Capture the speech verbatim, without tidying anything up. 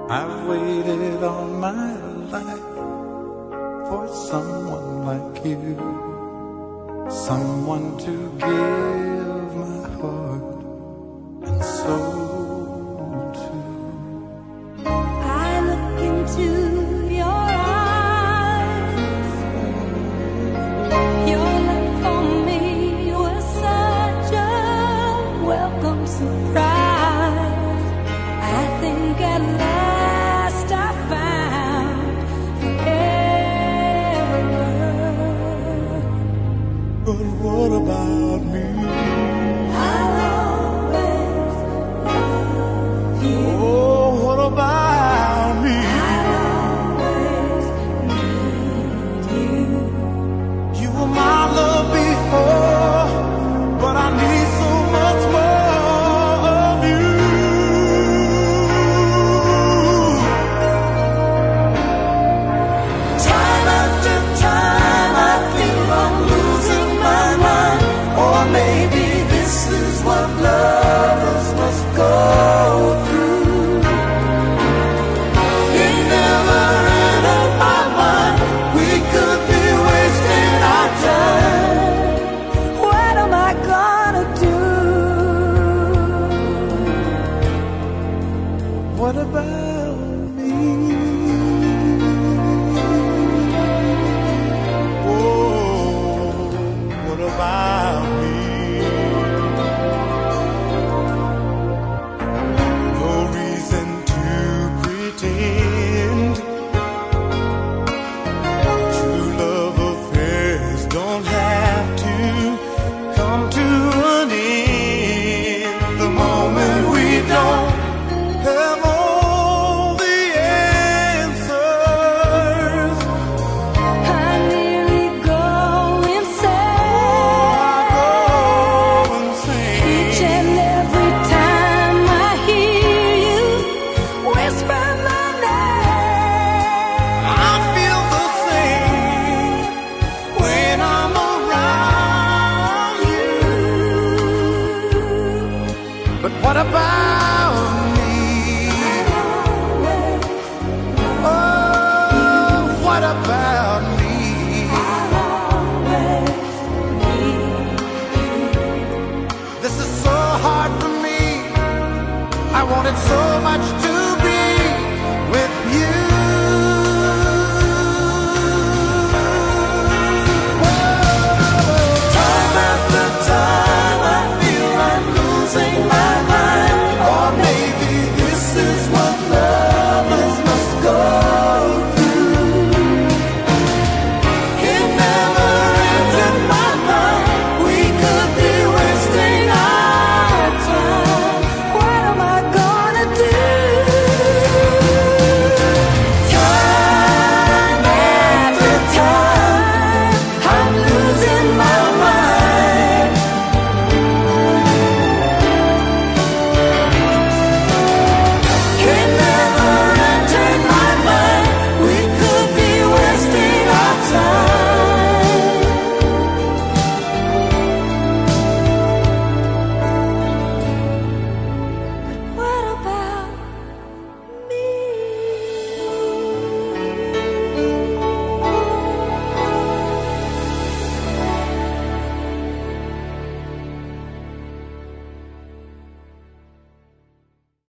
I've waited all my life for someone like you, someone to give my heart and soul to. I look into your eyes. Your love for me was such a welcome surprise. I think at last I found forever. But what about me? I'll always love you. Oh, what about me? I'll always need you. You were my love before, but I need so much more of you. Time after time I feel I'm losing my mind, or maybe this is what lovers must go through. It never entered my mind we could be wasting our time. What am I gonna do? What about me? Oh, what about me? No reason to pretend. True love affairs don't have to come to an end. The moment we don't have all the answers, I nearly go insane. go insane. Each and every time I hear you whisper my name. I feel the same when I'm around you. But what about me? Oh, what about me? This is so hard for me. I wanted so much to be with you.